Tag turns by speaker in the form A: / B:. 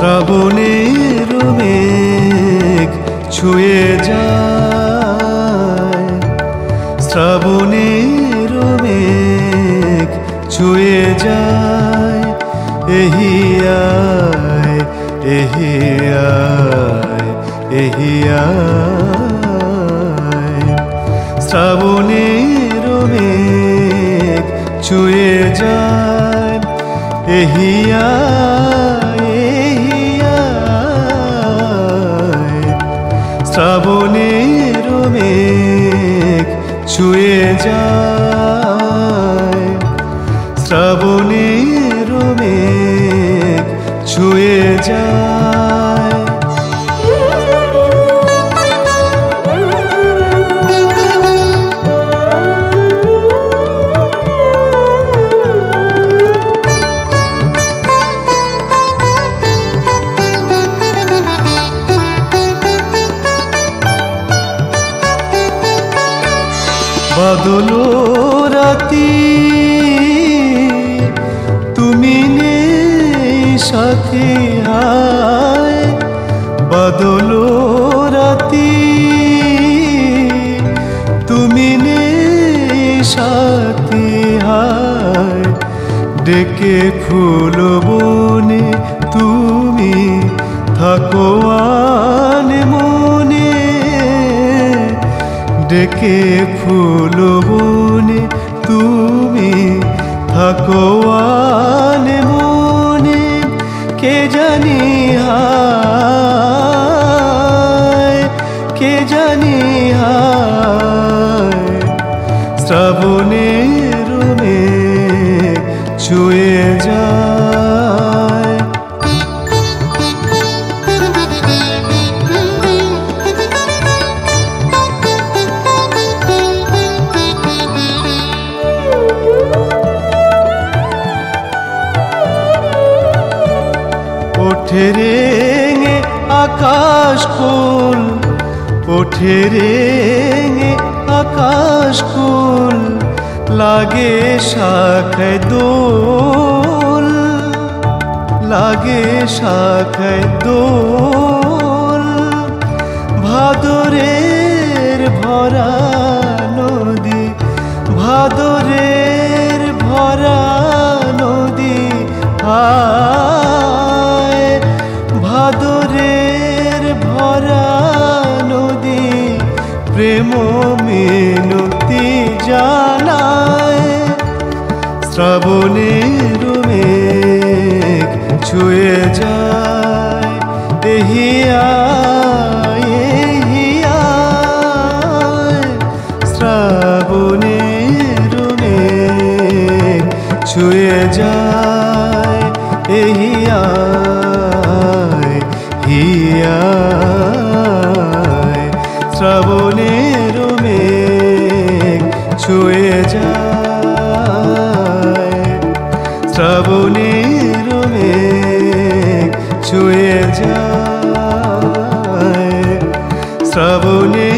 A: শ্রাবণের মেঘ ছুঁয়ে যায়, শ্রাবণের মেঘ ছুঁয়ে যায়। এহি আয়, এহি আয়, এহি আয়। শ্রাবণের মেঘ ছুঁয়ে যায়। এহি আয়, এহি আয়। শ্রাবণের মেঘ ছুঁয়ে যায়, শ্রাবণের মেঘ ছুঁয়ে যায়। বাদল রাতি তুমি নেই সাথী, হায় বাদল রাতি তুমি নেই সাথী, হায় ডেকে ফুল বনে তুমি থাকো আনে মনে, ডেকে ফুল বনে তুমি থাকো আনে মনে। কে জানি হায়, কে জানি হায়। শ্রাবণের মেঘ ছুঁয়ে যায়। ওঠে রেঙে আকাশ কুল, ওঠে রেঙে আকাশ কুল, লাগে শাখায় দোল, লাগে শাখায় দোল। ভাদরের ভরা নদী, ভাদরের ভরা নদী, হায় ভাদরের ভরা নদী প্রেম মিনতি জানায়। শ্রাবণের মেঘ ছুঁয়ে যায়। এহি আয়, এহি আয়। শ্রাবণের মেঘ ছুঁয়ে যায়। এহি আয়, হি আয়। শ্রাবণের মেঘ ছুঁয়ে যায়, শ্রাবণের মেঘ ছুঁয়ে যায়, শ্রাবণের